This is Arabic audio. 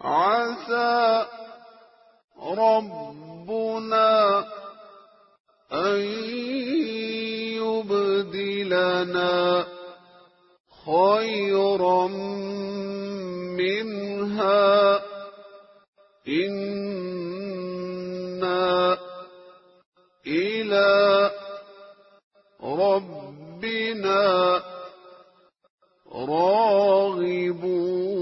عسى ربنا أن يبدلنا خيرا منها إنا إلى ربنا راغبون.